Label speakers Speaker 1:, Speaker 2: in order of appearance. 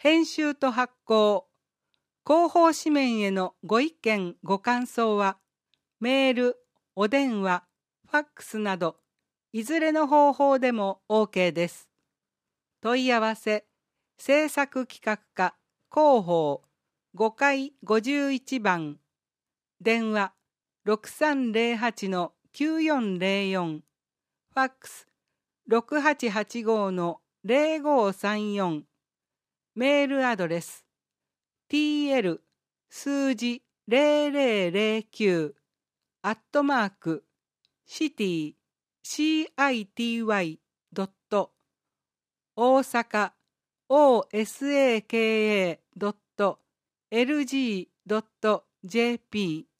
Speaker 1: 編集と発行、広報紙面へのご意見ご感想は、メール、お電話、ファックスなど、いずれの方法でも OK です。問い合わせ、制作企画課広報5階51番、電話6308-9404、ファックス6885-0534、メールアドレス tl 数字0009@city大阪 osaka.lg.jp